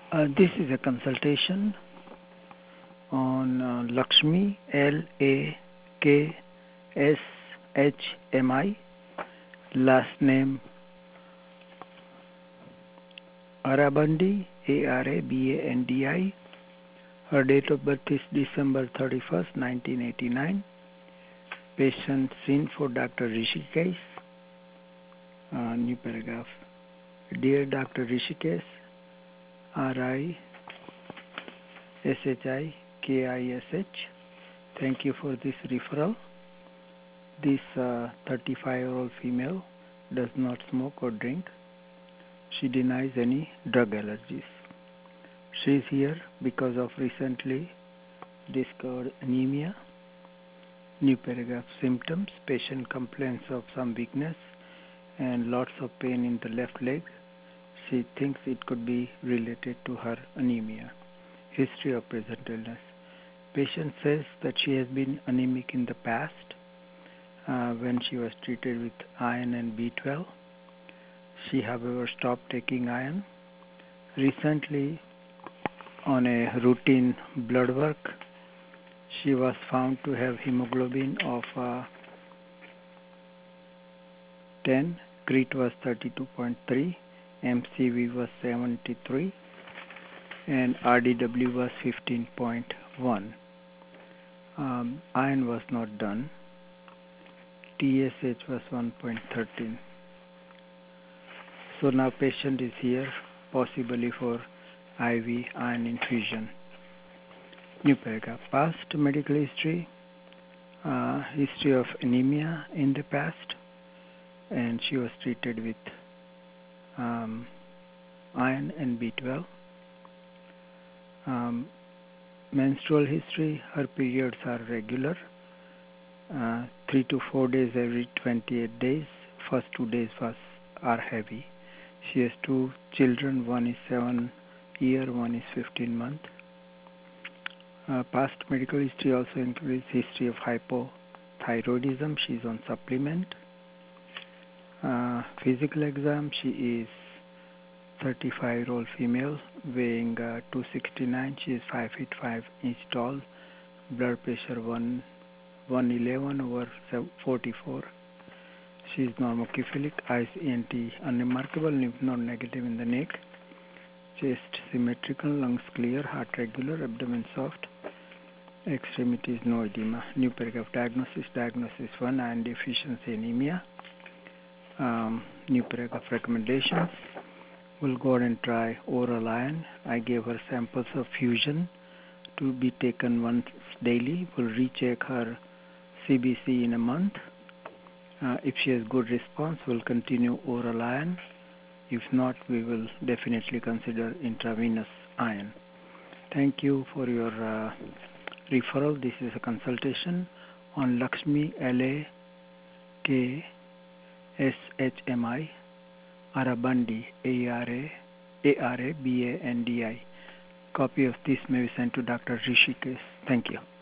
This is a consultation on Lakshmi, Lakshmi, last name Arabandi, Arabandi. Her date of birth is December 31st, 1989. Patient seen for Dr. Rishikesh. New paragraph. Dear Dr. Rishikesh, RISHIKISH, thank you for this referral. This 35-year-old female does not smoke or drink. She denies any drug allergies. She is here because of recently discovered anemia. New paragraph. Symptoms. Patient complains of some weakness and lots of pain in the left leg. She thinks it could be related to her anemia. History of present illness. Patient says that she has been anemic in the past when she was treated with iron and B12. She, however, stopped taking iron. Recently, on a routine blood work, she was found to have hemoglobin of 10, CREAT was 32.3, MCV was 73, and RDW was 15.1. Iron was not done. TSH was 1.13. So now patient is here, possibly for IV iron infusion. New paragraph. Past medical history. History of anemia in the past, and she was treated with iron and B12. Menstrual history. Her periods are regular, 3 to 4 days every 28 days. First 2 days are heavy. She has 2 children. One is 7 years, one is 15 months. Past medical history also includes history of hypothyroidism. She is on supplement. Physical exam. She is 35-year-old female, weighing 269. She is 5 feet 5 inch tall. Blood pressure 111/44. She is normocephalic. Eyes ENT unremarkable. Lymph node negative in the neck. Chest symmetrical. Lungs clear. Heart regular. Abdomen soft. Extremities no edema. New paragraph. Diagnosis. Diagnosis 1, iron deficiency anemia. New paragraph. Recommendations. We'll go ahead and try oral iron. I gave her samples of fusion to be taken once daily. We'll recheck her CBC in a month. If she has good response, we'll continue oral iron. If not, we will definitely consider intravenous iron. Thank you for your referral. This is a consultation on Lakshmi, LAKSHMI, Arabandi, ARABANDI. Copy of this may be sent to Dr. Rishikesh. Thank you.